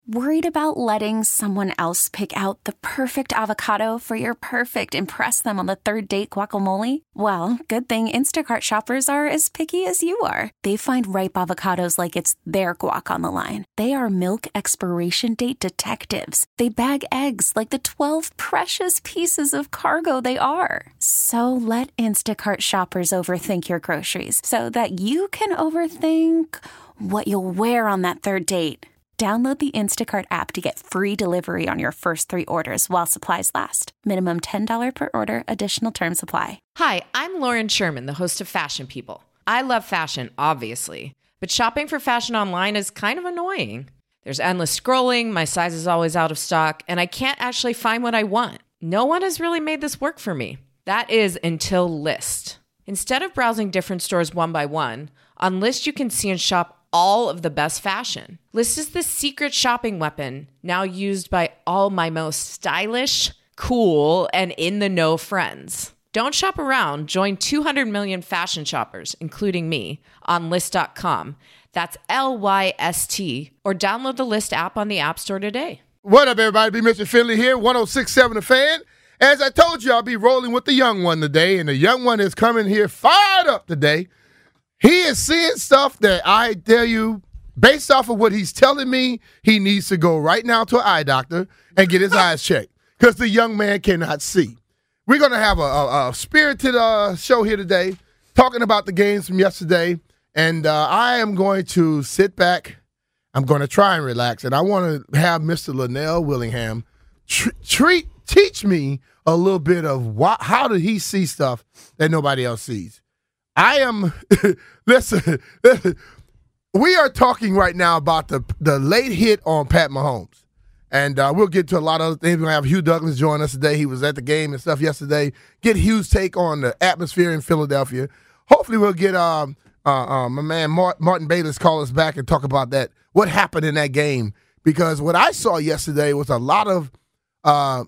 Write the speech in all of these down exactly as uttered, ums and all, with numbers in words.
Worried about letting someone else pick out the perfect avocado for your perfect impress them on the third date guacamole? Well, good thing Instacart shoppers are as picky as you are. They find ripe avocados like it's their guac on the line. They are milk expiration date detectives. They bag eggs like the twelve precious pieces of cargo they are. So let Instacart shoppers overthink your groceries so that you can overthink what you'll wear on that third date. Download the Instacart app to get free delivery on your first three orders while supplies last. Minimum ten dollars per order. Additional terms apply. Hi, I'm Lauren Sherman, the host of Fashion People. I love fashion, obviously, but shopping for fashion online is kind of annoying. There's endless scrolling, my size is always out of stock, and I can't actually find what I want. No one has really made this work for me. That is until Lyst. Instead of browsing different stores one by one, on Lyst you can see and shop all of the best fashion. Lyst is the secret shopping weapon now used by all my most stylish, cool, and in-the-know friends. Don't shop around. Join two hundred million fashion shoppers, including me, on Lyst dot com. That's L Y S T. Or download the Lyst app on the App Store today. What up, everybody? Be Mister Finley here, one oh six point seven The Fan. As I told you, I'll be rolling with the young one today, and the young one is coming here fired up today. He is seeing stuff that I tell you, based off of what he's telling me, he needs to go right now to an eye doctor and get his eyes checked because the young man cannot see. We're going to have a, a, a spirited uh, show here today talking about the games from yesterday, and uh, I am going to sit back. I'm going to try and relax, and I want to have Mister Linnell Willingham tr- treat, teach me a little bit of why, how did he see stuff that nobody else sees. I am, listen, listen, we are talking right now about the the late hit on Pat Mahomes. And uh, we'll get to a lot of other things. We're going to have Hugh Douglas join us today. He was at the game and stuff yesterday. Get Hugh's take on the atmosphere in Philadelphia. Hopefully we'll get um, uh, uh, my man Martin Bayless call us back and talk about that, what happened in that game. Because what I saw yesterday was a lot of uh,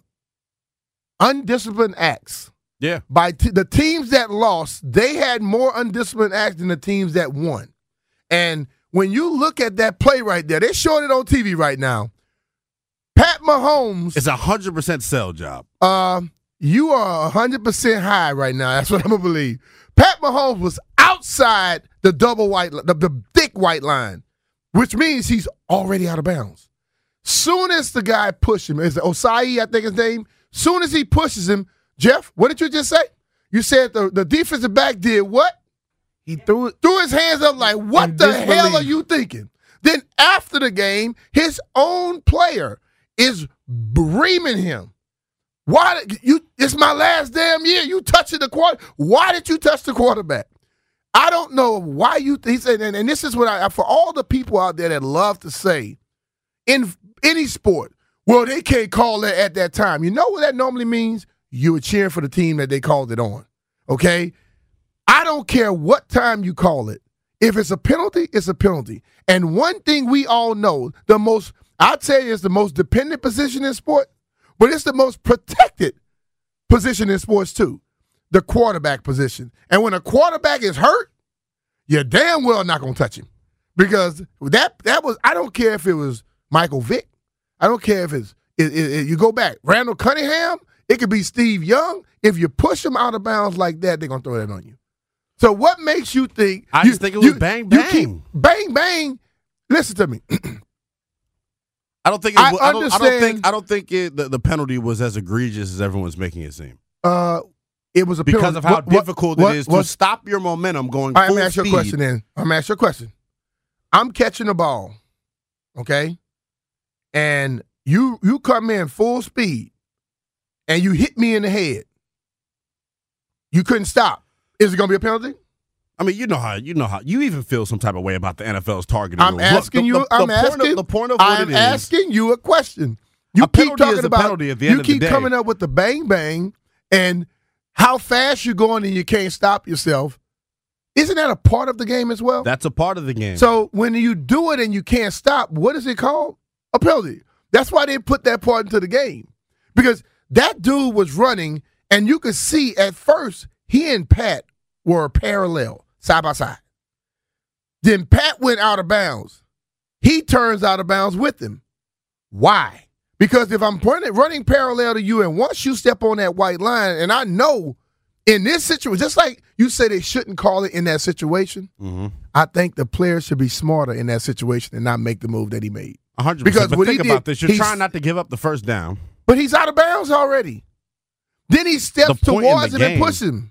undisciplined acts. Yeah. By t- the teams that lost, they had more undisciplined acts than the teams that won. And when you look at that play right there, they're showing it on T V right now. Pat Mahomes. It's a one hundred percent sell job. Uh, you are one hundred percent high right now. That's what I'm going to believe. Pat Mahomes was outside the double white, the, the thick white line, which means he's already out of bounds. Soon as the guy pushed him, is it Osai, I think his name? Soon as he pushes him, Jeff, what did you just say? You said the, the defensive back did what? He threw it, threw his hands up like, what the hell are you thinking? Then after the game, his own player is reaming him. Why did you? It's my last damn year. You touching the quarter. Why did you touch the quarterback? I don't know why you. He said, and, and this is what I for all the people out there that love to say, in any sport, well, they can't call it at that time. You know what that normally means? You were cheering for the team that they called it on. Okay? I don't care what time you call it. If it's a penalty, it's a penalty. And one thing we all know, the most, I'll tell you, it's the most dependent position in sport, but it's the most protected position in sports too, the quarterback position. And when a quarterback is hurt, you're damn well not going to touch him. Because that that was, I don't care if it was Michael Vick. I don't care if it's, it, it, it, you go back, Randall Cunningham, it could be Steve Young. If you push them out of bounds like that, they're going to throw that on you. So what makes you think? I you, just think it was you, bang, you bang. Keep, bang, bang. Listen to me. I don't think it, I, I, don't, I don't think I don't think it, the, the penalty was as egregious as everyone's making it seem. Uh, it was a because penalty. of how what, difficult what, it is what, to stop your momentum going all right, full I'm going to ask you a speed. question then. I'm going to ask you a question. I'm catching the ball, okay? And you you come in full speed, and you hit me in the head. You couldn't stop. Is it going to be a penalty? I mean, you know how you know how you even feel some type of way about the N F L's targeting I'm rules. asking Look, the, you. the, I'm the asking. Point of, the point of what I'm it is, asking you a question. You a keep penalty talking is a about. penalty at the you end of the keep day. coming up with the bang bang and how fast you're going and you can't stop yourself. Isn't that a part of the game as well? That's a part of the game. So when you do it and you can't stop, what is it called? A penalty. That's why they put that part into the game. Because that dude was running, and you could see at first he and Pat were parallel, side by side. Then Pat went out of bounds. He turns out of bounds with him. Why? Because if I'm running, running parallel to you, and once you step on that white line, and I know in this situation, just like you say they shouldn't call it in that situation, mm-hmm. I think the players should be smarter in that situation and not make the move that he made. one hundred percent. Because but what think he about did, this. You're trying not to give up the first down. But he's out of bounds already. Then he steps towards him and pushes him.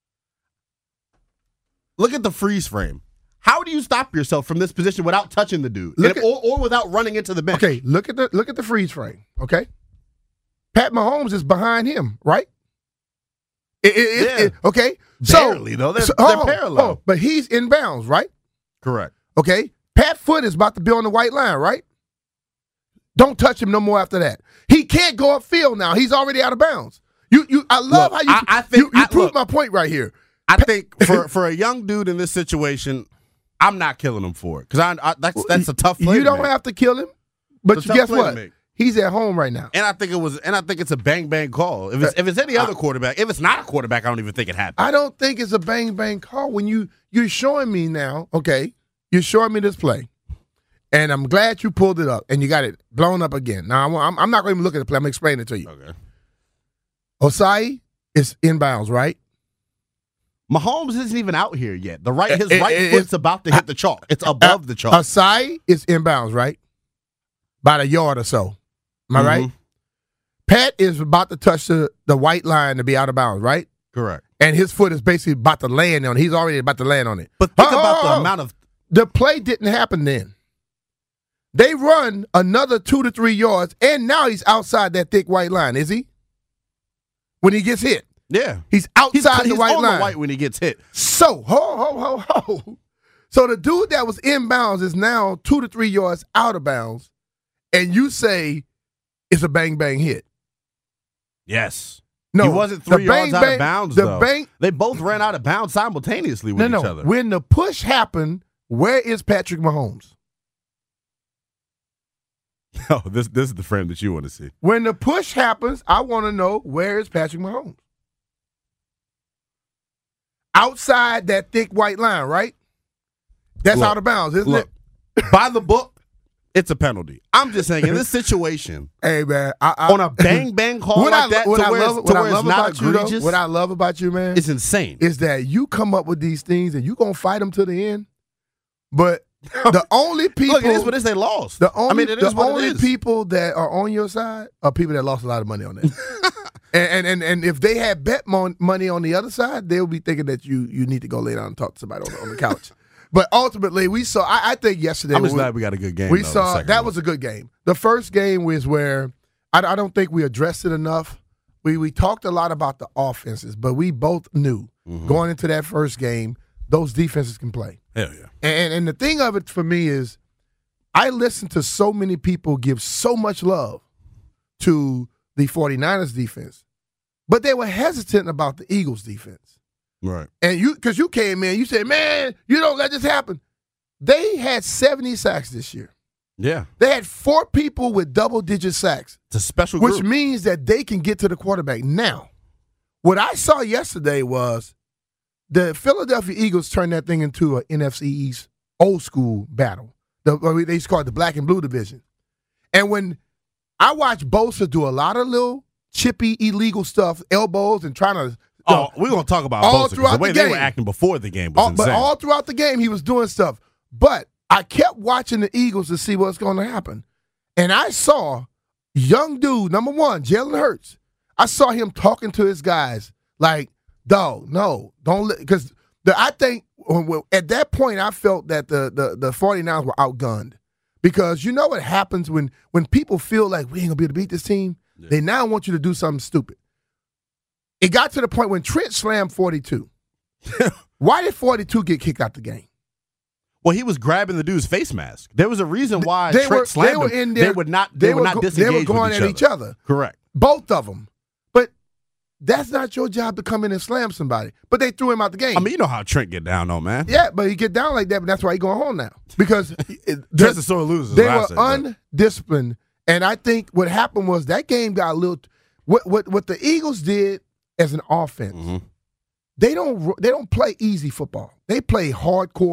Look at the freeze frame. How do you stop yourself from this position without touching the dude, and, at, or, or without running into the bench? Okay, look at the look at the freeze frame. Okay, Pat Mahomes is behind him, right? It, it, yeah. It, okay, barely so, though they're, so, they're oh, parallel. Oh, but he's in bounds, right? Correct. Okay, Pat Foot is about to be on the white line, right? Don't touch him no more after that. He can't go upfield now. He's already out of bounds. You, you. I love look, how you. I, I think you, you I, proved look, my point right here. I think for for a young dude in this situation, I'm not killing him for it because I, I that's that's a tough play. You don't have to kill him, but you, guess what? He's at home right now. And I think it was, and I think it's a bang bang call. If it's if it's any other quarterback, if it's not a quarterback, I don't even think it happened. I don't think it's a bang bang call when you you're showing me now. Okay, you're showing me this play, and I'm glad you pulled it up and you got it blown up again. Now I'm I'm not going to even look at the play. I'm going to explain it to you. Okay. Osai is inbounds, right? Mahomes isn't even out here yet. The right, his it, right it, foot's about to hit the chalk. It's above uh, the chalk. Osai is inbounds, right? About a yard or so. Am I mm-hmm. right? Pat is about to touch the, the white line to be out of bounds, right? Correct. And his foot is basically about to land on it. He's already about to land on it. But think oh, about oh, the oh. amount of... The play didn't happen then. They run another two to three yards, and now he's outside that thick white line, is he? When he gets hit. Yeah. He's outside he's, the white he's on line. the white when he gets hit. So, ho, ho, ho, ho. So the dude that was inbounds is now two to three yards out of bounds, and you say it's a bang-bang hit. Yes. No, he wasn't three bang, yards out bang, of bounds, the though. Bang, they both ran out of bounds simultaneously with no, each no. other. When the push happened, where is Patrick Mahomes? Oh, this this is the frame that you want to see. When the push happens, I want to know where is Patrick Mahomes? Outside that thick white line, right? That's look, out of bounds, isn't look, it? By the book, it's a penalty. I'm just saying, in this situation, hey man, I, I, on a bang bang call like I, that, to what where, I love, it's, to what where I love it's not about you, though, egregious, what I love about you, man, it's insane. Is that you come up with these things and you gonna fight them to the end, but the only people, look, it is what it is. They lost. The only, I mean, it the is what only it is. people that are on your side are people that lost a lot of money on that. and, and and and if they had bet mon- money on the other side, they'll be thinking that you you need to go lay down and talk to somebody on the, on the couch. But ultimately, we saw. I, I think yesterday. I'm just we, glad we got a good game. We though, saw that one. was a good game. The first game was where I, I don't think we addressed it enough. We we talked a lot about the offenses, but we both knew mm-hmm. going into that first game, those defenses can play. Hell yeah. And and the thing of it for me is, I listen to so many people give so much love to the 49ers defense, but they were hesitant about the Eagles defense. Right. And you, because you came in, you said, man, you don't let this happen. They had seventy sacks this year. Yeah. They had four people with double-digit sacks. It's a special which group. means that they can get to the quarterback. Now, what I saw yesterday was the Philadelphia Eagles turned that thing into an N F C East old school battle. The, they used to call it the black and blue division. And when I watched Bosa do a lot of little chippy, illegal stuff, elbows and trying to Oh, know, we're going to talk about all Bosa, throughout the way the they game. were acting before the game was all, insane. But all throughout the game, he was doing stuff. But I kept watching the Eagles to see what's going to happen. And I saw young dude, number one, Jalen Hurts. I saw him talking to his guys like, dog, no, don't let – because I think at that point I felt that the, the, the 49ers were outgunned. Because you know what happens when, when people feel like we ain't going to be able to beat this team? Yeah. They now want you to do something stupid. It got to the point when Trent slammed forty-two. Why did forty-two get kicked out the game? Well, he was grabbing the dude's face mask. There was a reason why they Trent were, slammed they were him. in there, they would not. They, they would were not go, disengage. They were going with at each other. each other. Correct. Both of them. But that's not your job to come in and slam somebody. But they threw him out the game. I mean, you know how Trent get down, though, man. Yeah, but he get down like that. But that's why he going home now because Trent's a sore loser. They were say, undisciplined, and I think what happened was that game got a little. What what what the Eagles did as an offense. Mm-hmm. They don't they don't play easy football. They play hardcore.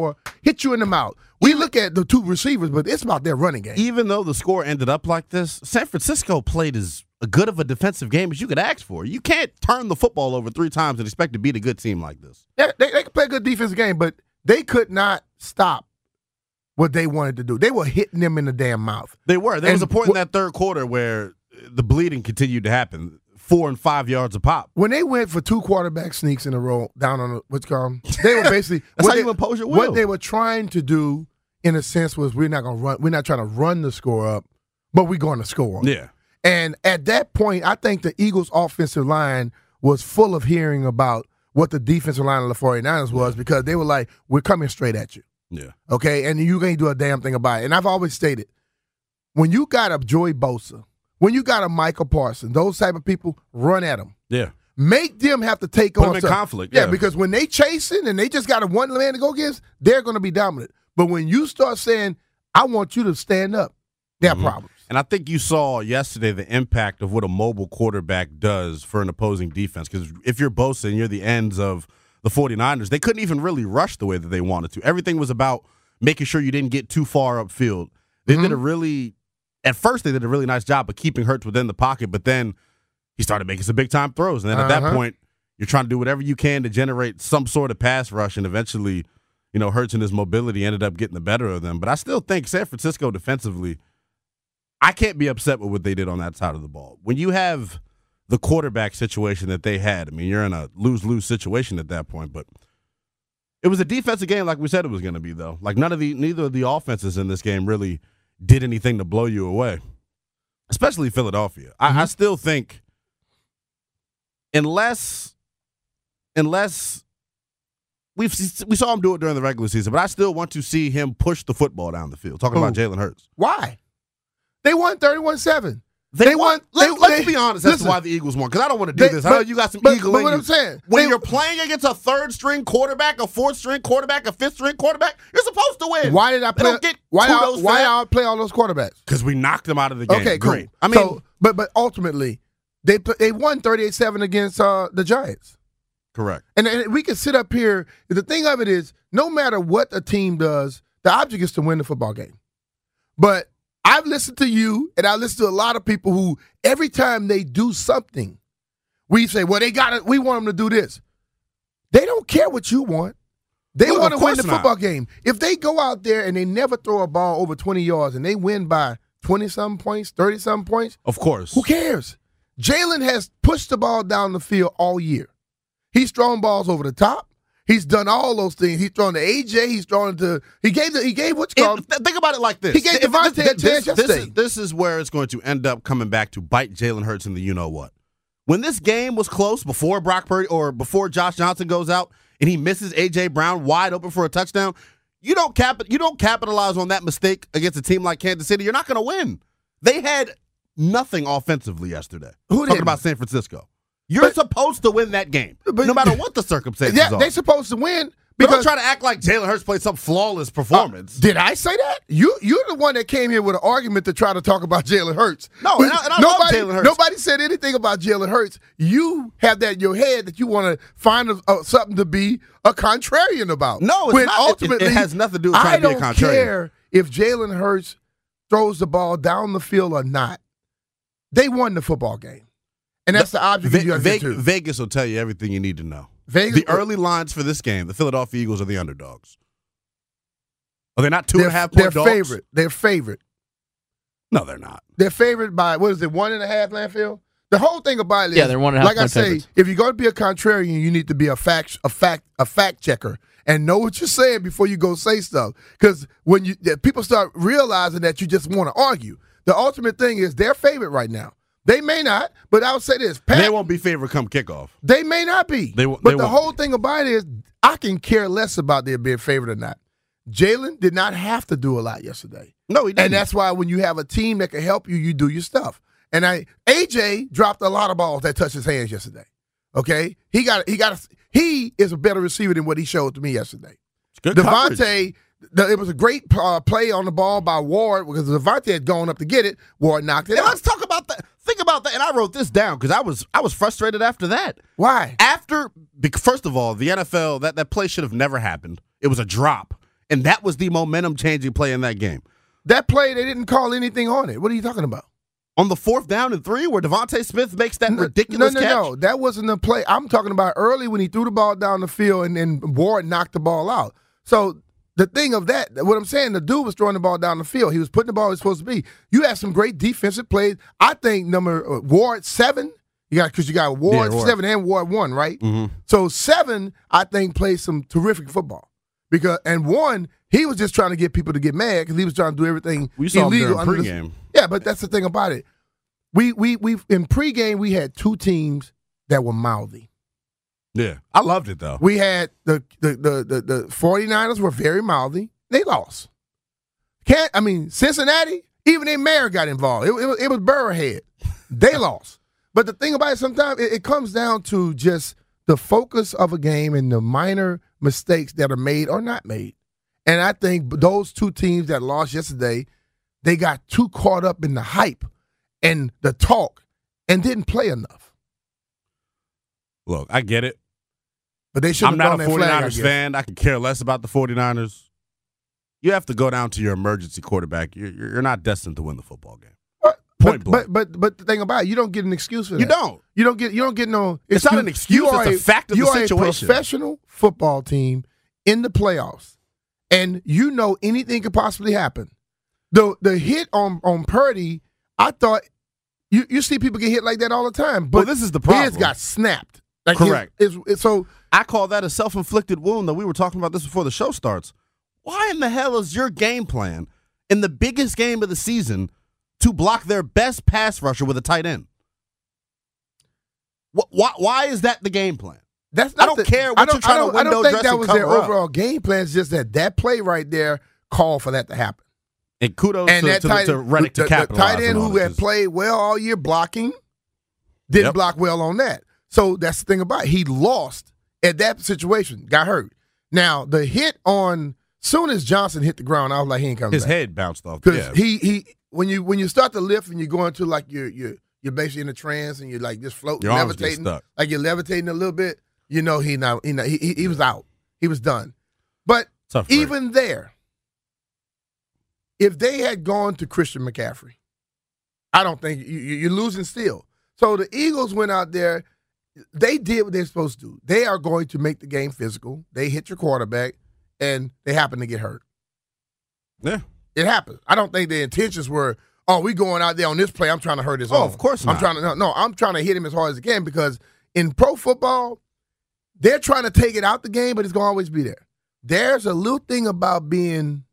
hit you in the mouth. We even, look at the two receivers, but it's about their running game. Even though the score ended up like this, San Francisco played as a good of a defensive game as you could ask for. You can't turn the football over three times and expect to beat a good team like this. Yeah, they, they could play a good defensive game, but they could not stop what they wanted to do. They were hitting them in the damn mouth. They were. There and was a point in that third quarter where the bleeding continued to happen. Four and five yards a pop. When they went for two quarterback sneaks in a row down on the, what's called, they were basically that's how they, you impose your will. What they were trying to do, in a sense, was we're not going to run. We're not trying to run the score up, but we're going to score. Yeah. And at that point, I think the Eagles' offensive line was full of hearing about what the defensive line of the 49ers was, because they were like, "We're coming straight at you." Yeah. Okay, and you can't do a damn thing about it. And I've always stated, when you got a Joey Bosa, when you got a Michael Parsons, those type of people, run at them. Yeah. Make them have to take Put on them in some, conflict. Yeah, yeah, because when they chasing and they just got a one man to go against, they're going to be dominant. But when you start saying, I want you to stand up, they have mm-hmm. problems. And I think you saw yesterday the impact of what a mobile quarterback does for an opposing defense. Because if you're Bosa and you're the ends of the 49ers, they couldn't even really rush the way that they wanted to. Everything was about making sure you didn't get too far upfield. They mm-hmm. did a really – at first they did a really nice job of keeping Hurts within the pocket, but then he started making some big-time throws. And then at uh-huh. that point, you're trying to do whatever you can to generate some sort of pass rush, and eventually, you know, Hurts and his mobility ended up getting the better of them. But I still think San Francisco defensively, I can't be upset with what they did on that side of the ball. When you have the quarterback situation that they had, I mean, you're in a lose-lose situation at that point, but it was a defensive game like we said it was going to be, though. Like, none of the neither of the offenses in this game really did anything to blow you away, especially Philadelphia. Mm-hmm. I, I still think unless unless we've we saw him do it during the regular season, but I still want to see him push the football down the field. Talking Ooh. about Jalen Hurts. Why? They won thirty-one seven. They, they won. Let, they, let's they, be honest. Listen, That's why the Eagles won. Because I don't want to do they, this. But, I know you got some but, eagle but in what you. I'm saying, when they, you're playing against a third string quarterback, a fourth string quarterback, a fifth string quarterback, you're supposed to win. Why did I play? Get why I, why did I play all those quarterbacks? Because we knocked them out of the game. Okay, great. Cool. I mean, so, but but ultimately, they they won thirty-eight seven against uh, the Giants. Correct. And, and we can sit up here. The thing of it is, no matter what a team does, the object is to win the football game. But I've listened to you, and I listen to a lot of people who every time they do something, we say, well, they got it. We want them to do this. They don't care what you want. They Look, want to win the not. football game. If they go out there and they never throw a ball over twenty yards and they win by twenty-something points, thirty-something points, of course. Who cares? Jalen has pushed the ball down the field all year. He's thrown balls over the top. He's done all those things. He's thrown to A J. He's thrown to he gave the, he gave what's called. It, think about it like this. He gave Devontae a chance this, yesterday. This is, this is where it's going to end up coming back to bite Jalen Hurts in the you know what. When this game was close before Brock Purdy or before Josh Johnson goes out and he misses A J Brown wide open for a touchdown, you don't cap you don't capitalize on that mistake against a team like Kansas City. You're not going to win. They had nothing offensively yesterday. Who Talking about San Francisco. You're but, supposed to win that game, but, no matter what the circumstances yeah, are. They're supposed to win. But don't try to act like Jalen Hurts played some flawless performance. Uh, did I say that? You, you're the one that came here with an argument to try to talk about Jalen Hurts. No, and I, and I nobody, love Jalen Hurts. Nobody said anything about Jalen Hurts. You have that in your head that you want to find a, a, something to be a contrarian about. No, it's when not. Ultimately, it, it has nothing to do with trying I to be a contrarian. I don't care if Jalen Hurts throws the ball down the field or not. They won the football game. And that's the, the object Ve- you Ve- to. Vegas will tell you everything you need to know. Vegas, the early lines for this game, the Philadelphia Eagles are the underdogs. Are they not two they're, and a half point they're dogs? Favorite. They're favorite. No, they're not. They're favored by, what is it, one and a half, Landfill? The whole thing about it is, yeah, they're one and a half like I say, favorites. If you're going to be a contrarian, you need to be a fact, a fact, a fact checker and know what you're saying before you go say stuff. Because when you people start realizing that you just want to argue, the ultimate thing is they're favorite right now. They may not, but I'll say this. Pat, they won't be favored come kickoff. They may not be. They, but they the won't whole be. thing about it is I can care less about their being favored or not. Jalen did not have to do a lot yesterday. No, he didn't. And that's why when you have a team that can help you, you do your stuff. And I A J dropped a lot of balls that touched his hands yesterday. Okay? He got he got a, he is a better receiver than what he showed to me yesterday. It's good Devontae, the, it was a great uh, play on the ball by Ward because Devontae had gone up to get it. Ward knocked it and out. Let's talk about that. Think about that. And I wrote this down because I was I was frustrated after that. Why? After, first of all, the N F L, that, that play should have never happened. It was a drop. And that was the momentum-changing play in that game. That play, they didn't call anything on it. What are you talking about? On the fourth down and three where Devontae Smith makes that ridiculous no, no, catch? No, no, that wasn't the play. I'm talking about early when he threw the ball down the field and then Ward knocked the ball out. So the thing of that, what I'm saying, the dude was throwing the ball down the field. He was putting the ball where he was supposed to be. You had some great defensive plays. I think number uh, Ward seven, you got because you got Ward, yeah, Ward seven and Ward one, right? Mm-hmm. So seven, I think, played some terrific football. Because and one, he was just trying to get people to get mad because he was trying to do everything we saw illegal. Him during pregame. Yeah, but that's the thing about it. We we we in pregame we had two teams that were mouthy. Yeah, I loved it though. We had the the the the, the 49ers were very mouthy. They lost. Can't I mean Cincinnati? Even their mayor got involved. It, it, was, it was Burrowhead. They lost. But the thing about it, sometimes it, it comes down to just the focus of a game and the minor mistakes that are made or not made. And I think those two teams that lost yesterday, they got too caught up in the hype and the talk and didn't play enough. Look, I get it. But they should have I'm not a that 49ers flag, I fan. I can care less about the 49ers. You have to go down to your emergency quarterback. You're, you're not destined to win the football game. But, Point but, blank. but but but the thing about it, you don't get an excuse for that. You don't. You don't get you don't get no It's not an excuse, You it's a fact of the you are situation. a professional football team in the playoffs. And you know anything could possibly happen. The the hit on, on Purdy, I thought you, you see people get hit like that all the time. But well, this is the problem. His got snapped. Like Correct. His, his, so I call that a self-inflicted wound, though. We were talking about this before the show starts. Why in the hell is your game plan in the biggest game of the season to block their best pass rusher with a tight end? Why, why is that the game plan? That's not I don't the, care what you're trying I don't, to window I don't think dress that and was their cover up. overall game plan. It's just that that play right there called for that to happen. And kudos and to, that to, tight, to Reddick to the, capitalize the tight end on who it, had 'cause- played well all year blocking didn't Yep. block well on that. So that's the thing about it. He lost at that situation, got hurt. Now, the hit on soon as Johnson hit the ground, I was like, he ain't coming His back. head bounced off. Because Yeah. he he when you when you start to lift and you go into like you're you're you're basically in a trance and you're like just floating, Your arms get levitating, stuck. like you're levitating a little bit. You know he now he he, he, he was out. He was done. But Tough break. even there, if they had gone to Christian McCaffrey, I don't think you, you- you're losing still. So the Eagles went out there. They did what they're supposed to do. They are going to make the game physical. They hit your quarterback, and they happen to get hurt. Yeah. It happens. I don't think the intentions were, oh, we going out there on this play. I'm trying to hurt his Oh, arm. of course I'm not. trying to no, no. I'm trying to hit him as hard as I can because in pro football, they're trying to take it out the game, but it's gonna always be there. There's a little thing about being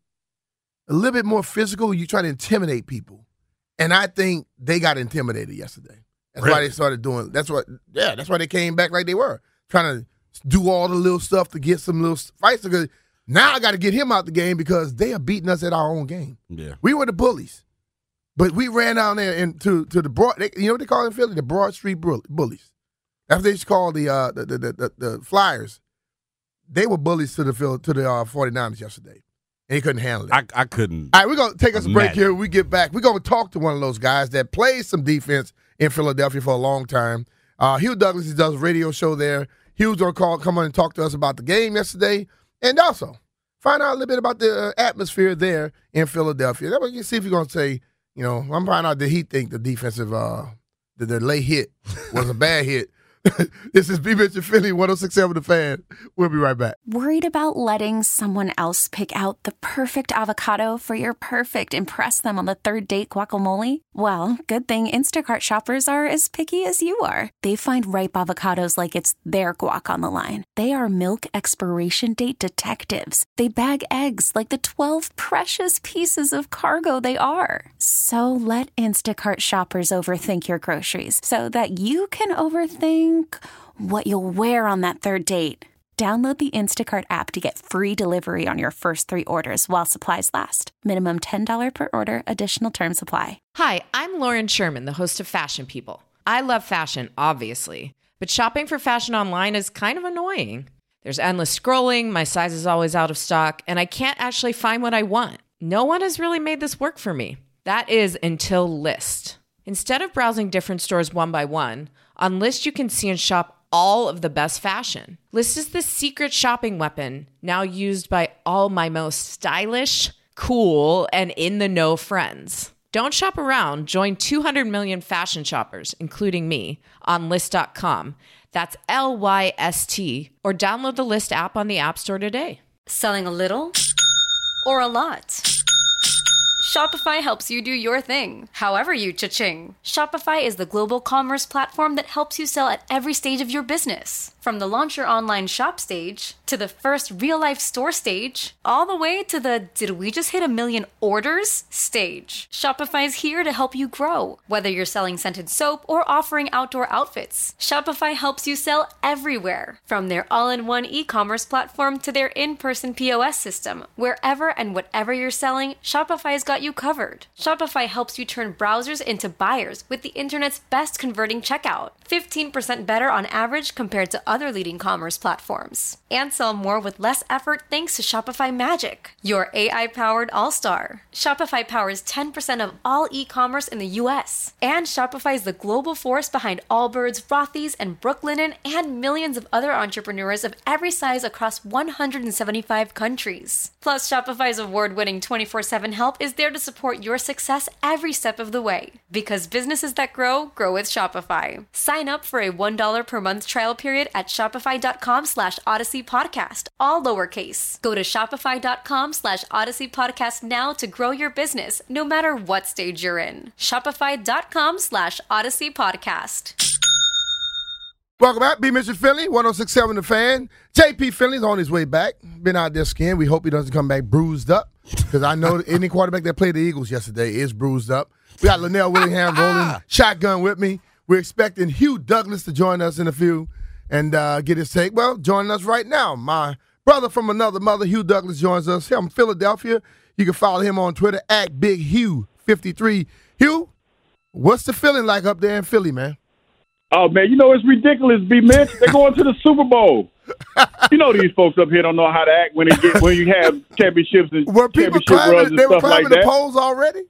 a little bit more physical. You try to intimidate people, and I think they got intimidated yesterday. That's why Really? they started doing. That's what. Yeah, that's why they came back like they were trying to do all the little stuff to get some little fights. Because now I got to get him out the game because they are beating us at our own game. Yeah. We were the bullies, but we ran down there into to the broad. They, you know what they call it in Philly? The Broad Street Bull- Bullies. That's what they used to call the uh, the, the, the, the the Flyers. They were bullies to the Phil- to the uh, 49ers yesterday, and he couldn't handle it. I, I couldn't. All right, we're going to take us a break Imagine. here. When we get back, we're going to talk to one of those guys that plays some defense in Philadelphia for a long time. Uh, Hugh Douglas, he does a radio show there. Hugh's going to call, come on and talk to us about the game yesterday, and also find out a little bit about the uh, atmosphere there in Philadelphia. That way you can see if you're going to say, you know, I'm finding out, did he think the defensive, uh, the, the late hit was a bad hit? This is B. Mitchell Philly, one oh six point seven The Fan. We'll be right back. Worried about letting someone else pick out the perfect avocado for your perfect impress them on the third date guacamole? Well, good thing Instacart shoppers are as picky as you are. They find ripe avocados like it's their guac on the line. They are milk expiration date detectives. They bag eggs like the twelve precious pieces of cargo they are. So let Instacart shoppers overthink your groceries so that you can overthink what you'll wear on that third date. Download the Instacart app to get free delivery on your first three orders while supplies last. Minimum ten dollars per order. Additional terms apply. Hi, I'm Lauren Sherman, the host of Fashion People. I love fashion, obviously, but shopping for fashion online is kind of annoying. There's endless scrolling, my size is always out of stock, and I can't actually find what I want. No one has really made this work for me. That is until Lyst. Instead of browsing different stores one by one, on Lyst you can see and shop all of the best fashion. List is the secret shopping weapon now used by all my most stylish, cool, and in-the-know friends. Don't shop around. Join two hundred million fashion shoppers, including me, on List dot com. That's L Y S T. Or download the List app on the App Store today. Selling a little or a lot? Shopify helps you do your thing, however you cha-ching. Shopify is the global commerce platform that helps you sell at every stage of your business. From the launch your online shop stage, to the first real-life store stage, all the way to the did we just hit a million orders stage. Shopify's here to help you grow. Whether you're selling scented soap or offering outdoor outfits, Shopify helps you sell everywhere. From their all-in-one e-commerce platform to their in-person P O S system, wherever and whatever you're selling, Shopify's got you covered. Shopify helps you turn browsers into buyers with the internet's best converting checkout. fifteen percent better on average compared to other leading commerce platforms. And sell more with less effort thanks to Shopify Magic, your A I-powered all-star. Shopify powers ten percent of all e-commerce in the U S. And Shopify is the global force behind Allbirds, Rothy's, and Brooklinen, and millions of other entrepreneurs of every size across one hundred seventy-five countries. Plus, Shopify's award-winning twenty-four seven help is there to support your success every step of the way. Because businesses that grow, grow with Shopify. Sign up for a one dollar per month trial period at shopify.com slash Odyssey Podcast, all lowercase. Go to shopify.com slash Odyssey Podcast now to grow your business, no matter what stage you're in. Shopify.com slash Odyssey Podcast. Welcome back, B. Mister Finley, one oh six point seven The Fan. J P. Finley's on his way back. Been out there skiing. We hope he doesn't come back bruised up, because I know any quarterback that played the Eagles yesterday is bruised up. We got Linnell Willingham rolling shotgun with me. We're expecting Hugh Douglas to join us in a few and uh, get his take. Well, joining us right now, my brother from another mother, Hugh Douglas, joins us here from Philadelphia. You can follow him on Twitter at Big Hugh fifty-three. Hugh, what's the feeling like up there in Philly, man? Oh, man, you know, it's ridiculous, B. Mitch. They're going to the Super Bowl. You know these folks up here don't know how to act when they get when you have championships and were people championship climbing, runs and they were stuff like climbing the that. poles already?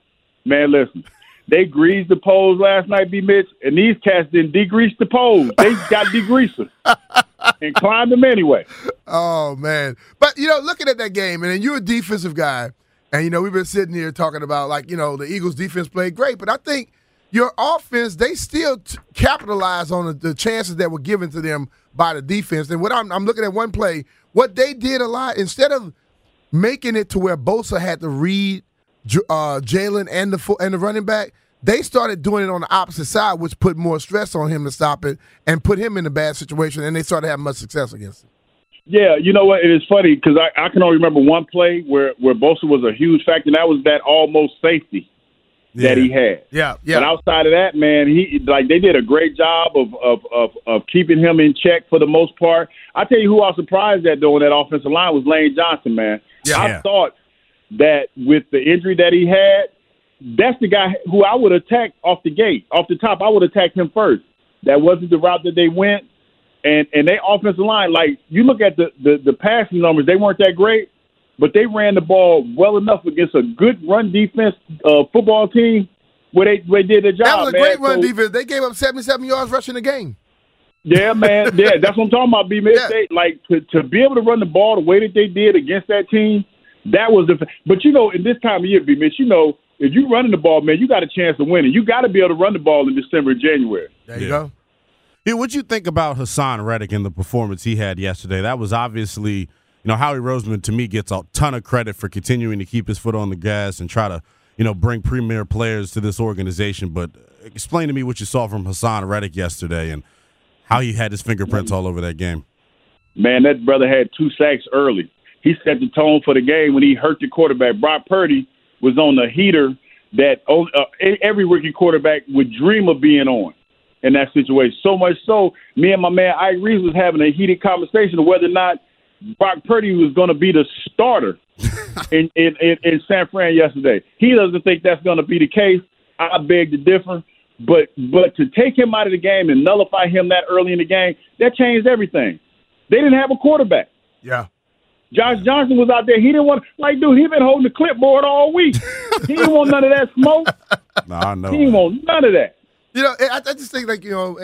Man, listen. They greased the poles last night, B. Mitch, and these cats didn't degrease the poles. They got degreasers and climbed them anyway. Oh, man. But, you know, looking at that game, and you're a defensive guy, and, you know, we've been sitting here talking about, like, you know, the Eagles' defense played great, but I think your offense, they still t- capitalize on the, the chances that were given to them by the defense. And what I'm, I'm looking at one play, what they did a lot, instead of making it to where Bosa had to read uh, Jalen and the and the running back, they started doing it on the opposite side, which put more stress on him to stop it and put him in a bad situation, and they started having much success against it. Yeah, you know what? It is funny because I, I can only remember one play where, where Bosa was a huge factor, and that was that almost safety yeah. that he had. Yeah, yeah. But outside of that, man, he like they did a great job of, of, of, of keeping him in check for the most part. I tell you who I was surprised at, though, in that offensive line was Lane Johnson, man. Yeah. I Yeah. thought that with the injury that he had, that's the guy who I would attack off the gate. Off the top, I would attack him first. That wasn't the route that they went. And and they offensive line, like, you look at the, the, the passing numbers, they weren't that great, but they ran the ball well enough against a good run defense uh, football team where they, where they did their job, That was a man. great run So, defense. They gave up seventy-seven yards rushing the game. yeah, man. Yeah, that's what I'm talking about, B-Man. Yeah. They, like, to, to be able to run the ball the way that they did against that team, that was the – but, you know, in this time of year, B-Man, you know, if you're running the ball, man, you got a chance to win, and you got to be able to run the ball in December and January. There you Yeah. go. Yeah, what'd you think about Hassan Reddick and the performance he had yesterday? That was obviously, you know, Howie Roseman, to me, gets a ton of credit for continuing to keep his foot on the gas and try to, you know, bring premier players to this organization. But explain to me what you saw from Hassan Reddick yesterday and how he had his fingerprints all over that game. Man, that brother had two sacks early. He set the tone for the game when he hurt the quarterback. Brock Purdy was on the heater that uh, every rookie quarterback would dream of being on in that situation. So much so, me and my man Ike Reeves was having a heated conversation of whether or not Brock Purdy was going to be the starter in, in, in, in San Fran yesterday. He doesn't think that's going to be the case. I beg to differ. But but to take him out of the game and nullify him that early in the game, that changed everything. They didn't have a quarterback. Yeah. Josh Johnson was out there. He didn't want – like, dude, he been holding the clipboard all week. He didn't want none of that smoke. No, I know. He didn't want none of that. You know, I, I just think, like, you know, and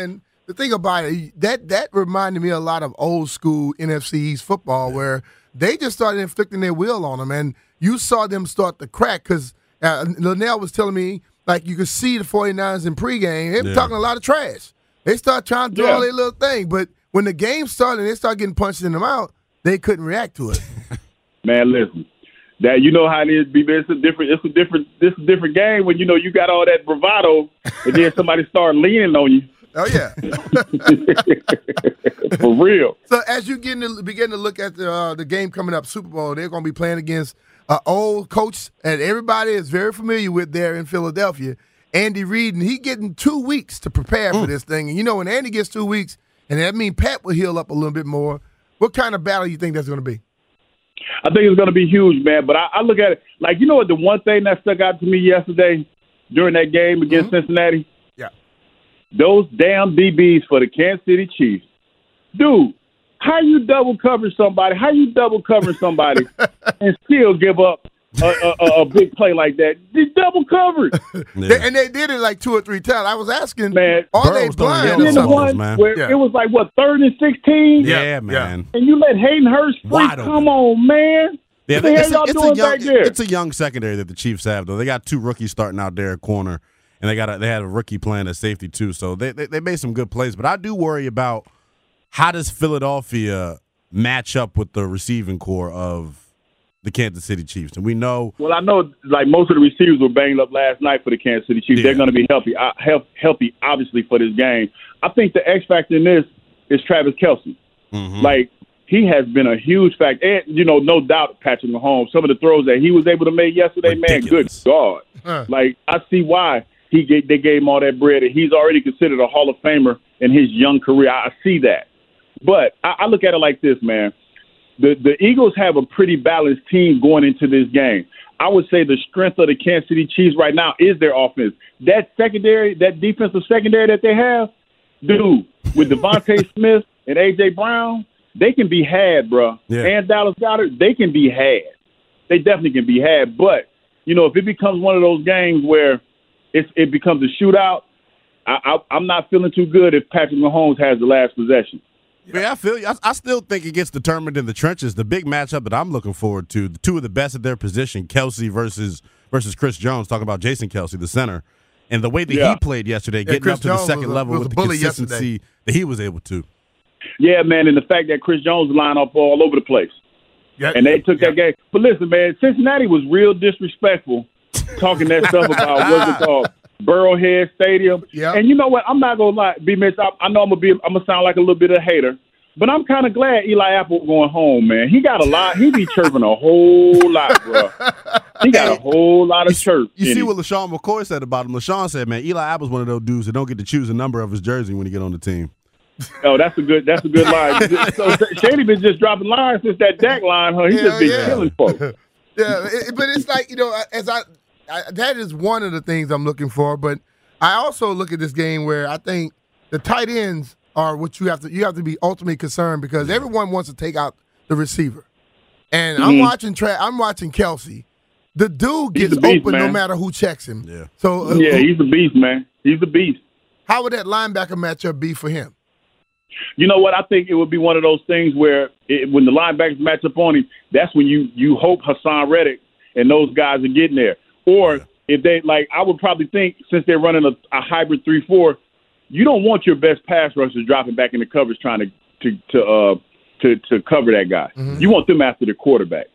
the thing about it, that that reminded me a lot of old school N F C East football where they just started inflicting their will on them, and you saw them start to crack because uh, Linnell was telling me, like, you could see the 49ers in pregame. They were Yeah. talking a lot of trash. They start trying to do Yeah. all their little thing, but when the game started and they started getting punched in the mouth, they couldn't react to it. Man, listen. That you know how it is, B. It's a different, it's a different, this is a different game when you know you got all that bravado, and then somebody start leaning on you. Oh, yeah. For real. So as you begin to, begin to look at the, uh, the game coming up, Super Bowl, they're going to be playing against an old coach that everybody is very familiar with there in Philadelphia, Andy Reid, and he getting two weeks to prepare for this thing. And you know, when Andy gets two weeks, and that means Pat will heal up a little bit more, what kind of battle you think that's going to be? I think it's going to be huge, man. But I, I look at it like, you know what, the one thing that stuck out to me yesterday during that game against mm-hmm. Cincinnati? Yeah. Those damn D Bs for the Kansas City Chiefs. Dude, how you double cover somebody? How you double cover somebody and still give up a, a, a big play like that? They double covered. Yeah. They, and they did it like two or three times. I was asking, Man, are Burrow they was throwing blind yellow or Then the something? one man. where Yeah. it was like, what, third and sixteen? Yeah, Yeah, man. And you let Hayden Hurst free? Wide open. Come on, man. Yeah, What the it's, hell a, y'all it's, doing a young, back there? it's a young secondary that the Chiefs have, though. They got two rookies starting out there at corner, and they got a, they had a rookie playing at safety, too. So they, they they made some good plays. But I do worry about how does Philadelphia match up with the receiving core of the Kansas City Chiefs? And we know – Well, I know like most of the receivers were banged up last night for the Kansas City Chiefs. Yeah. They're going to be healthy, uh, health, healthy, obviously, for this game. I think the X factor in this is Travis Kelce. Mhm. Like, he has been a huge factor. And, you know, no doubt Patrick Mahomes, some of the throws that he was able to make yesterday, Ridiculous. man, good God. Huh. Like, I see why he gave, they gave him all that bread, and he's already considered a Hall of Famer in his young career. I see that. But I, I look at it like this, man. The the Eagles have a pretty balanced team going into this game. I would say the strength of the Kansas City Chiefs right now is their offense. That secondary, that defensive secondary that they have, dude, with Devontae Smith and A J Brown, they can be had, bro. Yeah. And Dallas Goedert, they can be had. They definitely can be had. But, you know, if it becomes one of those games where it's, it becomes a shootout, I, I, I'm not feeling too good if Patrick Mahomes has the last possession. Yeah, I feel you. I, I still think it gets determined in the trenches. The big matchup that I'm looking forward to, the two of the best at their position, Kelsey versus versus Chris Jones, talking about Jason Kelsey, the center, and the way that Yeah. he played yesterday, Yeah, getting Chris up to the Jones second was a- level was with a the bully consistency yesterday. that he was able to. Yeah, man, and the fact that Chris Jones lined up all over the place. Yeah. And they took Yeah. that game. But listen, man, Cincinnati was real disrespectful talking that stuff about what's it called, Burrowhead Stadium. Yeah. And you know what? I'm not gonna lie, B Mitch. I, I know I'm gonna be. I'm gonna sound like a little bit of a hater, but I'm kind of glad Eli Apple going home, man. He got a lot. He be chirping a whole lot, bro. He got a whole lot of chirp. You in see him. what LaShawn McCoy said about him? LaShawn said, man, Eli Apple's one of those dudes that don't get to choose the number of his jersey when he get on the team. Oh, that's a good. That's a good line. So Shady been just dropping lines since that Dak line, huh? He Yeah, just been yeah. killing folks. Yeah, it, but it's like, you know, as I, I, that is one of the things I'm looking for. But I also look at this game where I think the tight ends are what you have to you have to be ultimately concerned because everyone wants to take out the receiver. And I'm Mhm. watching Tra- I'm watching Kelsey. The dude He's gets a beast, open no man. matter who checks him. Yeah. So uh, Yeah, he's a beast, man. He's a beast. how would that linebacker matchup be for him? You know what? I think it would be one of those things where it, when the linebackers match up on him, that's when you you hope Hassan Reddick and those guys are getting there. Or if they like, I would probably think since they're running a, a hybrid three four, you don't want your best pass rushers dropping back in the coverage trying to to to uh, to, to cover that guy. Mm-hmm. You want them after the quarterback.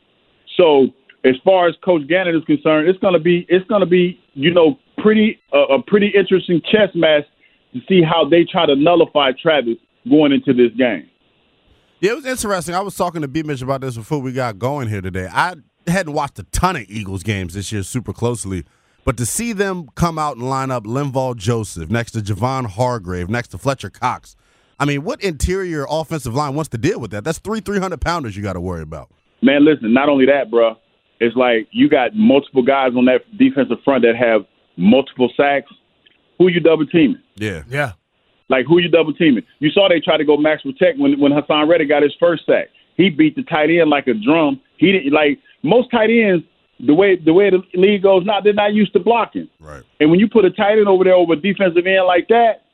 So as far as Coach Gannon is concerned, it's gonna be it's gonna be you know pretty uh, a pretty interesting chess match to see how they try to nullify Travis going into this game. Yeah, it was interesting. I was talking to B. Mitch about this before we got going here today. I hadn't watched a ton of Eagles games this year super closely, but to see them come out and line up Linval Joseph next to Javon Hargrave, next to Fletcher Cox, I mean, what interior offensive line wants to deal with that? That's three three hundred pounders you got to worry about. Man, listen, not only that, bro, it's like you got multiple guys on that defensive front that have multiple sacks. Who you double teaming? Yeah. Yeah. Like, who you double teaming? You saw they tried to go max protect when when Hassan Reddick got his first sack. He beat the tight end like a drum. He didn't like most tight ends. The way the way the league goes now, they're not used to blocking. Right. And when you put a tight end over there over a defensive end like that,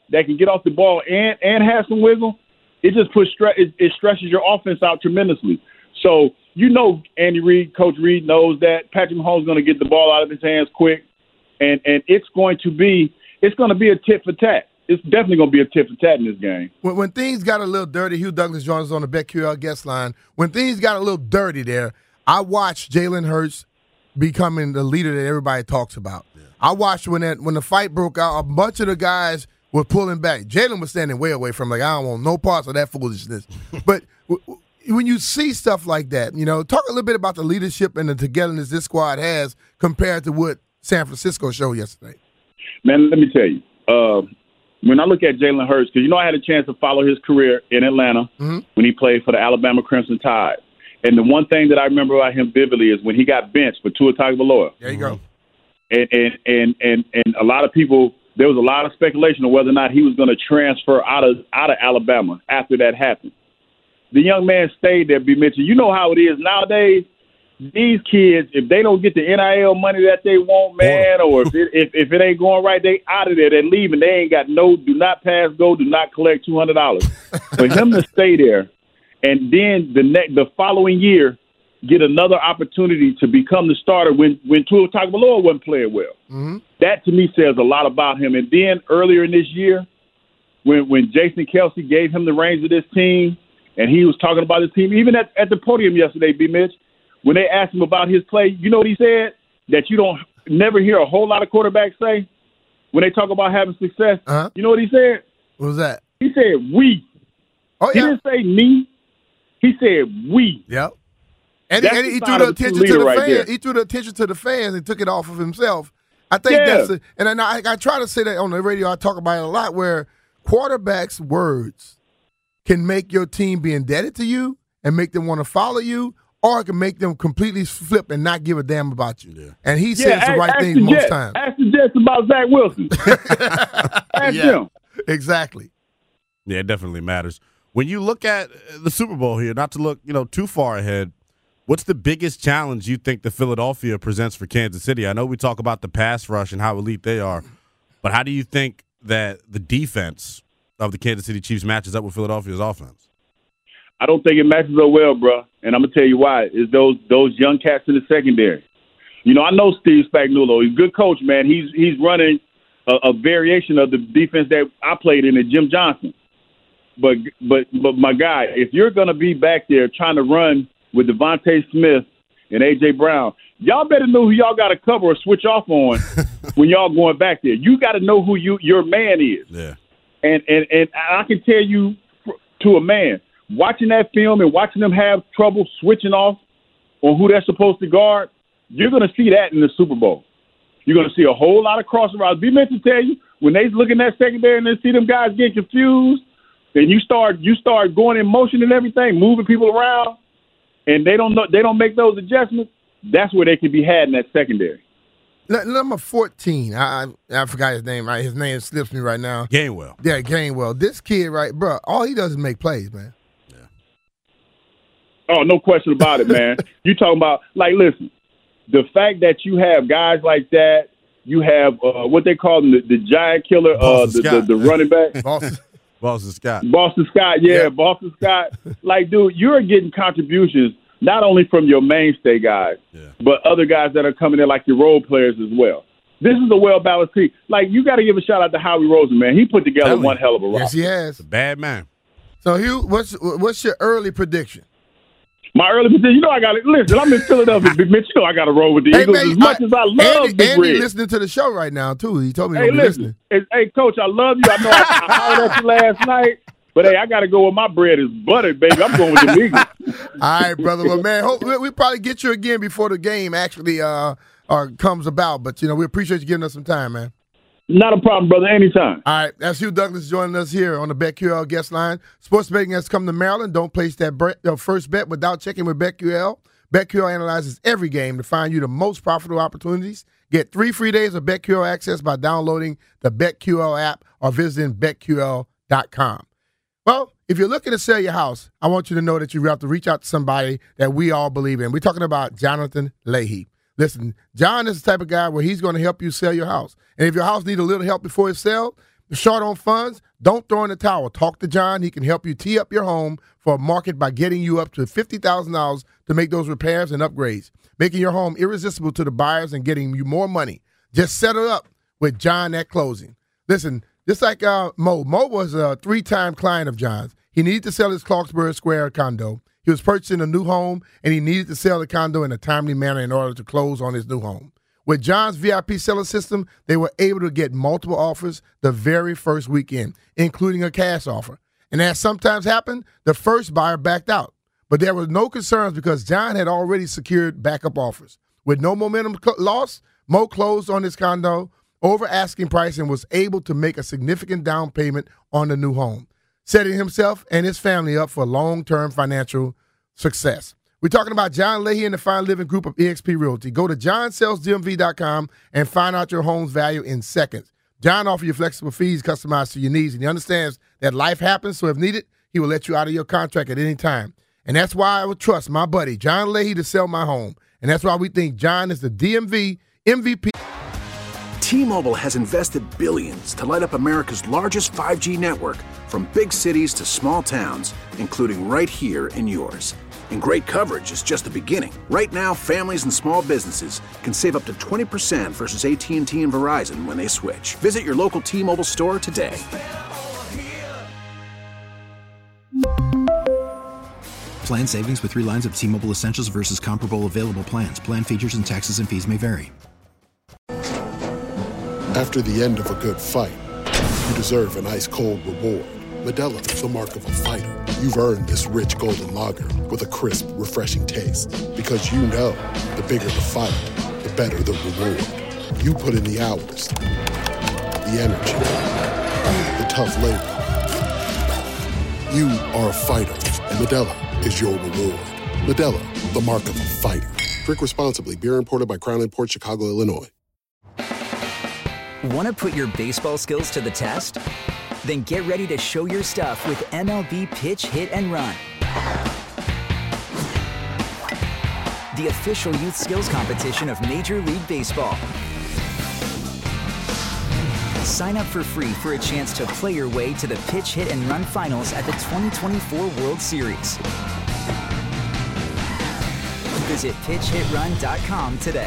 that can get off the ball and, and have some wiggle, it just puts stre- it, it stresses your offense out tremendously. So, you know, Andy Reid, Coach Reid knows that Patrick Mahomes is going to get the ball out of his hands quick, and, and it's going to be it's going to be a tit for tat. It's definitely going to be a tit for tat in this game. When, when things got a little dirty, Hugh Douglas joins us on the BetQL guest line. When things got a little dirty there, I watched Jalen Hurts becoming the leader that everybody talks about. Yeah. I watched when that when the fight broke out, a bunch of the guys were pulling back. Jalen was standing way away from him, like, I don't want no parts of that foolishness. But w- w- when you see stuff like that, you know, talk a little bit about the leadership and the togetherness this squad has compared to what San Francisco showed yesterday. Man, let me tell you. Uh, When I look at Jalen Hurts, because, you know, I had a chance to follow his career in Atlanta mm-hmm. when he played for the Alabama Crimson Tide. And the one thing that I remember about him vividly is when he got benched for Tua Tagovailoa. There you go. And, and, and, and, and a lot of people, there was a lot of speculation of whether or not he was going to transfer out of out of Alabama after that happened. The young man stayed there, B. Mitchell. You know how it is nowadays. These kids, if they don't get the N I L money that they want, man, or if it, if, if it ain't going right, they out of there. They're leaving. They ain't got no, do not pass go, do not collect two hundred dollars. For him to stay there and then the next, the following year get another opportunity to become the starter when, when Tua Tagovailoa wasn't playing well. Mm-hmm. That, to me, says a lot about him. And then earlier in this year, when, when Jason Kelce gave him the reins of this team and he was talking about his team, even at, at the podium yesterday, B. Mitch, when they asked him about his play, you know what he said? That you don't never hear a whole lot of quarterbacks say when they talk about having success. Uh-huh. You know what he said? What was that? He said, we. Oh, yeah. He didn't say me. He said, we. Yep. And, and he, threw the attention to the right fans. There. He threw the attention to the fans and took it off of himself. I think yeah. that's a, and I, I try to say that on the radio. I talk about it a lot where quarterbacks' words can make your team be indebted to you and make them want to follow you, or it can make them completely flip and not give a damn about you. Yeah. And he says yeah, the right things most Jets. times. Ask the Jets about Zach Wilson. Ask yeah, him. Exactly. Yeah, it definitely matters. When you look at the Super Bowl here, not to look, you know, too far ahead, what's the biggest challenge you think the Philadelphia presents for Kansas City? I know we talk about the pass rush and how elite they are, but how do you think that the defense of the Kansas City Chiefs matches up with Philadelphia's offense? I don't think it matches up well, bro, and I'm gonna tell you why. Is those those young cats in the secondary. You know, I know Steve Spagnuolo. He's a good coach, man. He's he's running a, a variation of the defense that I played in at Jim Johnson. But but but my guy, if you're gonna be back there trying to run with Devontae Smith and A J Brown, y'all better know who y'all got to cover or switch off on when y'all going back there. You got to know who you your man is. Yeah. And and and I can tell you to a man, watching that film and watching them have trouble switching off on who they're supposed to guard, you're going to see that in the Super Bowl. You're going to see a whole lot of crossing routes. Be meant to tell you, when they look in that secondary and they see them guys get confused, and you start you start going in motion and everything, moving people around, and they don't know they don't make those adjustments, that's where they can be had in that secondary. Number fourteen, I, I I forgot his name. Right, his name slips me right now. Gainwell. Yeah, Gainwell. This kid, right, bro. All he does is make plays, man. Yeah. Oh, no question about it, man. You talking about like, listen, the fact that you have guys like that, you have uh, what they call them, the, the giant killer, uh, the, the the running back, Boston. Boston Scott. Boston Scott, yeah, yeah. Boston Scott. Like, dude, you're getting contributions not only from your mainstay guys, yeah. but other guys that are coming in like your role players as well. This is a well-balanced team. Like, you got to give a shout-out to Howie Roseman, man. He put together one hell of a roster. Yes, he has. A bad man. So, Hugh, what's what's your early prediction? My early prediction, you know I got to – listen, I'm in Philadelphia, Big Mitch. You know I got to roll with the hey, Eagles man, as much I, as I love Andy, Big Andy Red. listening to the show right now, too. He told me hey, to be listen, listening. Hey, Coach, I love you. I know I, I hollered at you last night. But, hey, I got to go with my bread is buttered, baby. I'm going with the Eagles. All right, brother. Well, man, hope, we, we probably get you again before the game actually uh, uh, comes about. But, you know, we appreciate you giving us some time, man. Not a problem, brother. Anytime. All right. That's Hugh Douglas joining us here on the BetQL guest line. Sports betting has come to Maryland. Don't place that bre- uh, first bet without checking with BetQL. BetQL analyzes every game to find you the most profitable opportunities. Get three free days of BetQL access by downloading the BetQL app or visiting bet Q L dot com. Well, if you're looking to sell your house, I want you to know that you have to reach out to somebody that we all believe in. We're talking about Jonathan Leahy. Listen, John is the type of guy where he's going to help you sell your house. And if your house needs a little help before it sells, Short on funds? Don't throw in the towel. Talk to John. He can help you tee up your home for a market by getting you up to fifty thousand dollars to make those repairs and upgrades, making your home irresistible to the buyers and getting you more money. Just set it up with John at closing. Listen, just like uh, Mo. Mo was a three-time client of John's. He needed to sell his Clarksburg Square condo. He was purchasing a new home, and he needed to sell the condo in a timely manner in order to close on his new home. With John's V I P seller system, they were able to get multiple offers the very first weekend, including a cash offer. And as sometimes happened, the first buyer backed out. But there were no concerns because John had already secured backup offers. With no momentum cl- lost, Mo closed on his condo over asking price and was able to make a significant down payment on the new home, setting himself and his family up for long-term financial success. We're talking about John Leahy and the Fine Living Group of eXp Realty. Go to john sells d m v dot com and find out your home's value in seconds. John offers you flexible fees customized to your needs, and he understands that life happens, so if needed, he will let you out of your contract at any time. And that's why I would trust my buddy, John Leahy, to sell my home. And that's why we think John is the D M V M V P. T-Mobile has invested billions to light up America's largest five G network, from big cities to small towns, including right here in yours. And great coverage is just the beginning. Right now, families and small businesses can save up to twenty percent versus A T and T and Verizon when they switch. Visit your local T-Mobile store today. Plan savings with three lines of T-Mobile Essentials versus comparable available plans. Plan features and taxes and fees may vary. After the end of a good fight, you deserve an ice-cold reward. Modelo, the mark of a fighter. You've earned this rich golden lager with a crisp, refreshing taste. Because you know, the bigger the fight, the better the reward. You put in the hours, the energy, the tough labor. You are a fighter, and Modelo is your reward. Modelo, the mark of a fighter. Drink responsibly. Beer imported by Crown Imports, Chicago, Illinois. Want to put your baseball skills to the test? Then get ready to show your stuff with M L B Pitch, Hit, and Run. The official youth skills competition of Major League Baseball. Sign up for free for a chance to play your way to the Pitch, Hit, and Run finals at the twenty twenty-four World Series. Visit pitch hit run dot com today.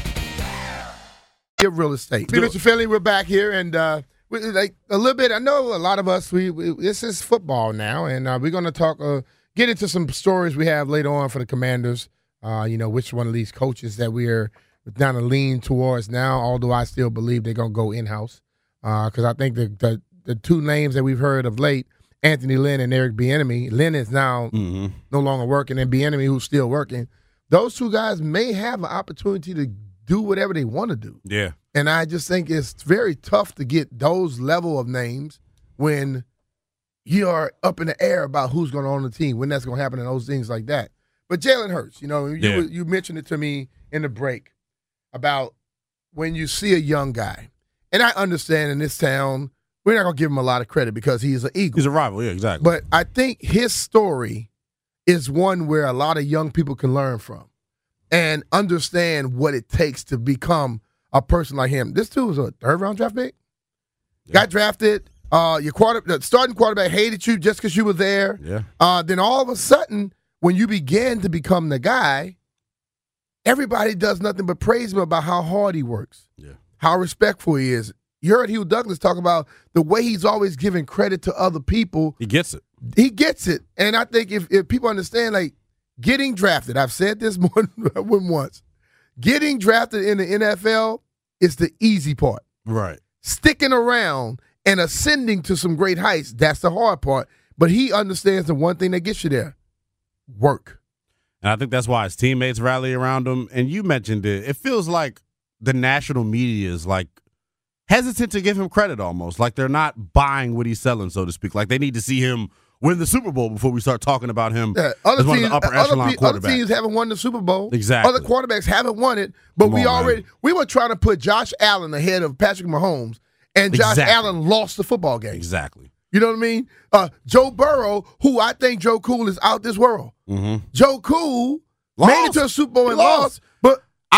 Real estate. Mister Finley, we're back here, and uh, we, like a little bit. I know a lot of us. We, we this is football now, and uh, we're going to talk, uh, get into some stories we have later on for the Commanders. Uh, you know, which one of these coaches that we are down to lean towards now. Although I still believe they're going to go in house, because uh, I think the, the the two names that we've heard of late, Anthony Lynn and Eric Bieniemy. Lynn is now mm-hmm. no longer working, and Bieniemy, who's still working. Those two guys may have an opportunity to do whatever they want to do. Yeah. And I just think it's very tough to get those level of names when you are up in the air about who's going to own the team, when that's going to happen, and those things like that. But Jalen Hurts, you know, you, yeah. you mentioned it to me in the break about when you see a young guy. And I understand in this town, we're not going to give him a lot of credit because he's an Eagle. He's a rival, yeah, exactly. But I think his story is one where a lot of young people can learn from and understand what it takes to become a person like him. This dude was a third-round draft pick. Yeah. Got drafted. Uh, your quarter, the starting quarterback hated you just because you were there. Yeah. Uh, then all of a sudden, when you began to become the guy, everybody does nothing but praise him about how hard he works, yeah, how respectful he is. You heard Hugh Douglas talk about the way he's always giving credit to other people. He gets it. He gets it. And I think if, if people understand, like, getting drafted, I've said this more than once, getting drafted in the N F L is the easy part. Right. Sticking around and ascending to some great heights, that's the hard part. But he understands the one thing that gets you there, work. And I think that's why his teammates rally around him. And you mentioned it. It feels like the national media is like hesitant to give him credit almost. Like they're not buying what he's selling, so to speak. Like they need to see him win the Super Bowl before we start talking about him yeah, other as one teams, of the upper other echelon pe- quarterbacks. Other teams haven't won the Super Bowl. Exactly. Other quarterbacks haven't won it, but Come we on, already man. we were trying to put Josh Allen ahead of Patrick Mahomes, and Josh exactly. Allen lost the football game. Exactly. You know what I mean? Uh, Joe Burrow, who I think Joe Cool is out this world. Mm-hmm. Joe Cool lost. made it to a Super Bowl he and lost. lost, but I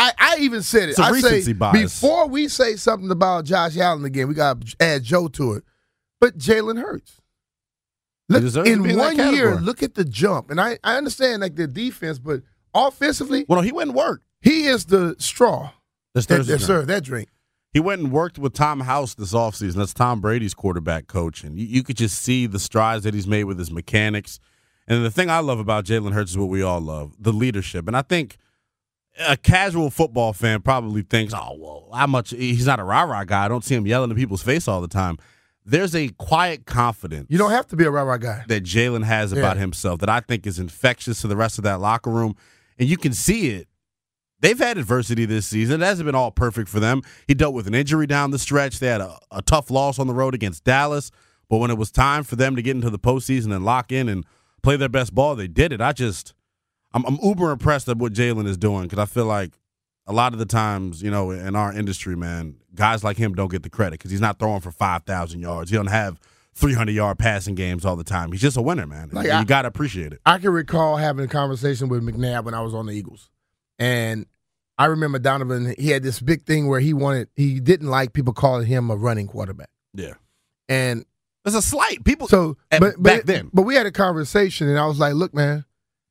I, I even said it. It's a I recency say bias. before we say something about Josh Allen again, we got to add Joe to it. But Jalen Hurts. Look, deserves to in be in that one year, category. look at the jump. And I, I understand like the defense, but offensively, Well, no, he went and worked. he is the straw This that, Thursday that night. served that drink. He went and worked with Tom House this offseason. That's Tom Brady's quarterback coach. And you, you could just see the strides that he's made with his mechanics. And the thing I love about Jalen Hurts is what we all love, the leadership. And I think a casual football fan probably thinks, oh, well, how much he's not a rah-rah guy. I don't see him yelling in people's face all the time. There's a quiet confidence. You don't have to be a rah-rah guy. That Jalen has about Yeah. himself that I think is infectious to the rest of that locker room. And you can see it. They've had adversity this season. It hasn't been all perfect for them. He dealt with an injury down the stretch. They had a, a tough loss on the road against Dallas. But when it was time for them to get into the postseason and lock in and play their best ball, they did it. I just, I'm, I'm uber impressed at what Jalen is doing because I feel like a lot of the times, you know, in our industry, man, guys like him don't get the credit because he's not throwing for five thousand yards. He don't have three hundred yard passing games all the time. He's just a winner, man. Like you I- got to appreciate it. I can recall having a conversation with McNabb when I was on the Eagles. And I remember Donovan, he had this big thing where he wanted, he didn't like people calling him a running quarterback. Yeah. And It's a slight. People so, at- but, back but, then. But we had a conversation, and I was like, look, man,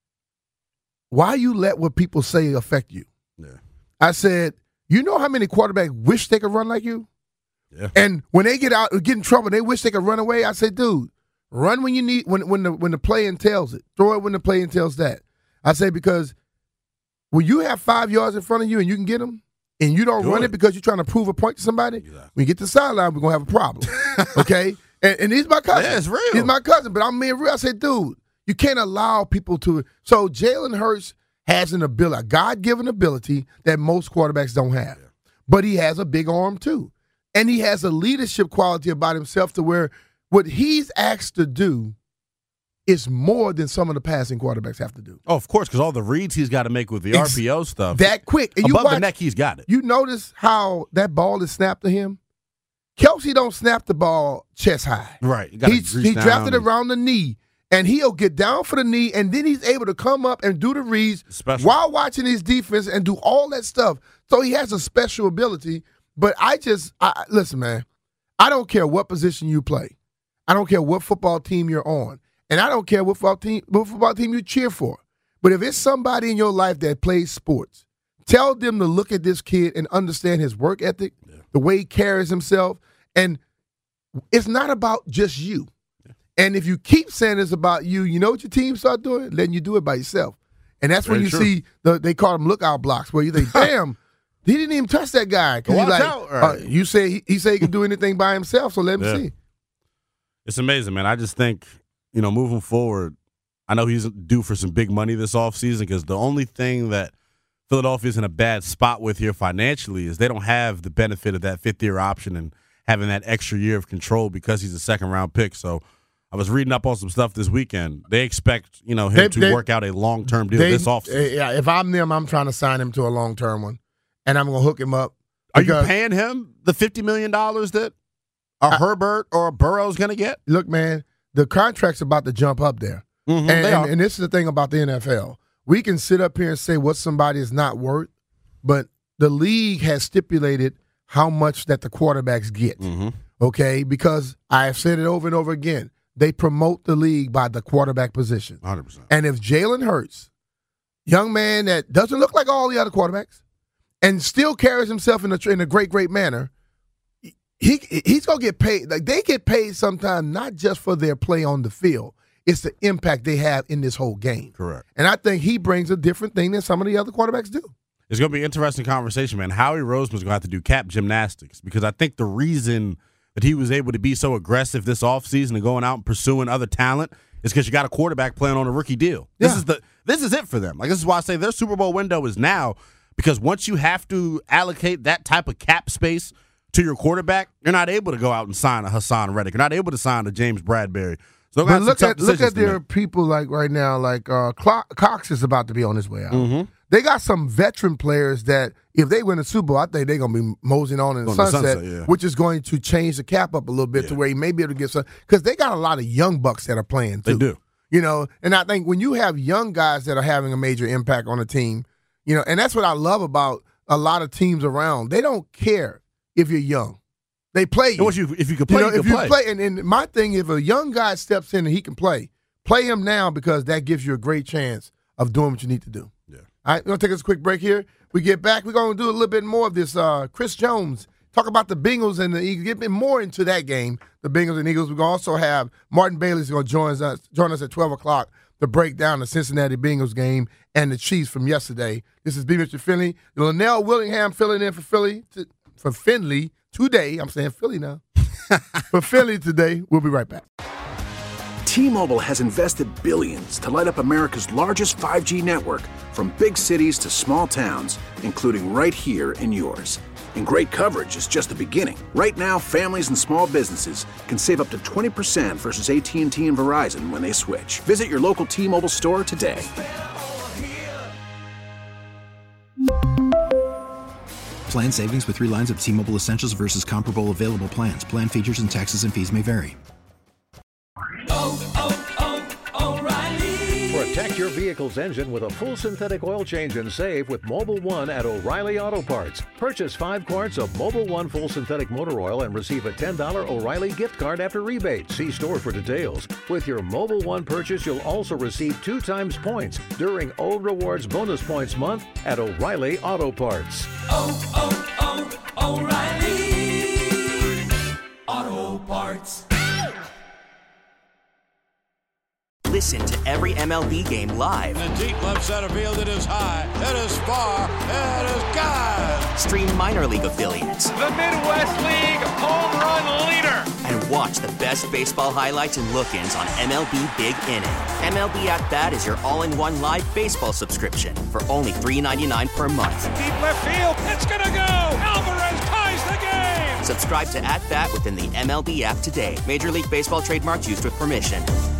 why you let what people say affect you? Yeah. I said, you know how many quarterbacks wish they could run like you? Yeah. And when they get out, get in trouble, they wish they could run away. I said, dude, run when you need, when when the when the play entails it. Throw it when the play entails that. I say because when you have five yards in front of you and you can get them, and you don't Do run it. it because you're trying to prove a point to somebody, Exactly. when you get to the sideline, we're gonna have a problem. Okay? And, and he's my cousin. Yeah, it's real. He's my cousin, but I'm being real. I said, dude, you can't allow people to. So Jalen Hurts has an ability, a God-given ability that most quarterbacks don't have. But he has a big arm too. And he has a leadership quality about himself to where what he's asked to do is more than some of the passing quarterbacks have to do. Oh, of course, because all the reads he's got to make with the Ex- R P O stuff. That quick. And you Above the watch- neck, he's got it. You notice how that ball is snapped to him? Kelsey don't snap the ball chest high. Right. You gotta He, grease he down drafted and- around the knee, and he'll get down for the knee, and then he's able to come up and do the reads Special. while watching his defense and do all that stuff. So he has a special ability. But I just, I, listen, man, I don't care what position you play. I don't care what football team you're on. And I don't care what football team, what football team you cheer for. But if it's somebody in your life that plays sports, tell them to look at this kid and understand his work ethic, yeah. the way he carries himself. And it's not about just you. Yeah. And if you keep saying it's about you, you know what your team start doing? Letting you do it by yourself. And that's Very when you true. see, the, they call them lookout blocks, where you think, damn, he didn't even touch that guy. 'Cause Watch you like, out. Right. uh, you say he, he say he can do anything by himself, so let him Yeah. see. It's amazing, man. I just think, you know, moving forward, I know he's due for some big money this offseason because the only thing that Philadelphia's in a bad spot with here financially is they don't have the benefit of that fifth-year option and having that extra year of control because he's a second-round pick. So I was reading up on some stuff this weekend. They expect, you know, him They- to they- work out a long-term deal They- this offseason. Yeah, if I'm them, I'm trying to sign him to a long term one, and I'm gonna hook him up. Are you because- paying him the fifty million dollars that a Herbert or a Burrow's going to get? Look, man, the contract's about to jump up there. Mm-hmm, and, they and, are. and this is the thing about the N F L. We can sit up here and say what somebody is not worth, but the league has stipulated how much that the quarterbacks get, Mm-hmm. okay? Because I have said it over and over again. They promote the league by the quarterback position. one hundred percent. And if Jalen Hurts, young man that doesn't look like all the other quarterbacks and still carries himself in a, in a great, great manner, he he's going to get paid. Like they get paid sometimes not just for their play on the field. It's the impact they have in this whole game. Correct. And I think he brings a different thing than some of the other quarterbacks do. It's going to be an interesting conversation, man. Howie Roseman's going to have to do cap gymnastics because I think the reason that he was able to be so aggressive this offseason and going out and pursuing other talent is because you got a quarterback playing on a rookie deal. This Yeah. is the this is it for them. Like this is why I say their Super Bowl window is now because once you have to allocate that type of cap space to your quarterback, you're not able to go out and sign a Hassan Reddick. You're not able to sign a James Bradbury. So they're But gonna have look some at tough look decisions at to their make. people like right now, like uh, Clo- Cox is about to be on his way out. Mm-hmm. They got some veteran players that if they win a Super Bowl, I think they're going to be moseying on in the On the sunset, sunset, yeah. which is going to change the cap up a little bit to Yeah. where he may be able to get some. Because they got a lot of young bucks that are playing too. They do. You know, and I think when you have young guys that are having a major impact on a team, you know, and that's what I love about a lot of teams around. They don't care if you're young. They play you. If you, if you could play, you know, you if could you play. play and, and my thing, if a young guy steps in and he can play, play him now because that gives you a great chance of doing what you need to do. Yeah. All right, we're going to take us a quick break here. We get back, we're going to do a little bit more of this. Uh, Chris Jones, talk about the Bengals and the Eagles, get more into that game, the Bengals and Eagles. We're going to also have Martin Bailey's going to join us, join us at twelve o'clock to break down the Cincinnati Bengals game and the Chiefs from yesterday. This is B. Mister Finley. Linnell Willingham filling in for Philly, to, for Finley today. I'm saying Philly now. For Philly today. We'll be right back. T-Mobile has invested billions to light up America's largest five G network, from big cities to small towns, including right here in yours. And great coverage is just the beginning. Right now, families and small businesses can save up to twenty percent versus A T and T and Verizon when they switch. Visit your local T-Mobile store today. Plan savings with three lines of T-Mobile Essentials versus comparable available plans. Plan features and taxes and fees may vary. Oh, oh, oh, O'Reilly. Protect your vehicle's engine with a full synthetic oil change and save with Mobil one at O'Reilly Auto Parts. Purchase five quarts of Mobil one full synthetic motor oil and receive a ten dollars O'Reilly gift card after rebate. See store for details. With your Mobil one purchase, you'll also receive two times points during O Rewards Bonus Points Month at O'Reilly Auto Parts. Oh, oh, oh, O'Reilly Auto Parts. Listen to every M L B game live. In the deep left center field, it is high, it is far, it is gone. Stream minor league affiliates. The Midwest League home run leader. And watch the best baseball highlights and look-ins on M L B Big Inning. M L B At Bat is your all-in-one live baseball subscription for only three dollars and ninety-nine cents per month. Deep left field, it's gonna go. Alvarez ties the game. Subscribe to At Bat within the M L B app today. Major League Baseball trademarks used with permission.